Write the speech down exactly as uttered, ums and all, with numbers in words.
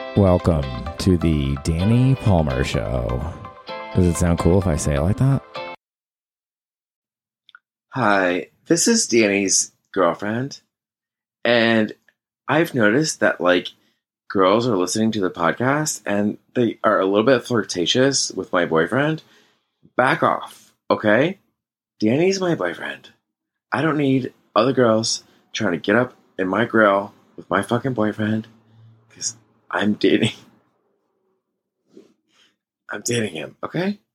Welcome to the Danny Palmer Show. Does it sound cool if I say it like that? Hi, this is Danny's girlfriend, and I've noticed that, like, girls are listening to the podcast, and they are a little bit flirtatious with my boyfriend. Back off, okay? Danny's my boyfriend. I don't need other girls trying to get up in my grill with my fucking boyfriend, because I'm dating. I'm dating him, okay?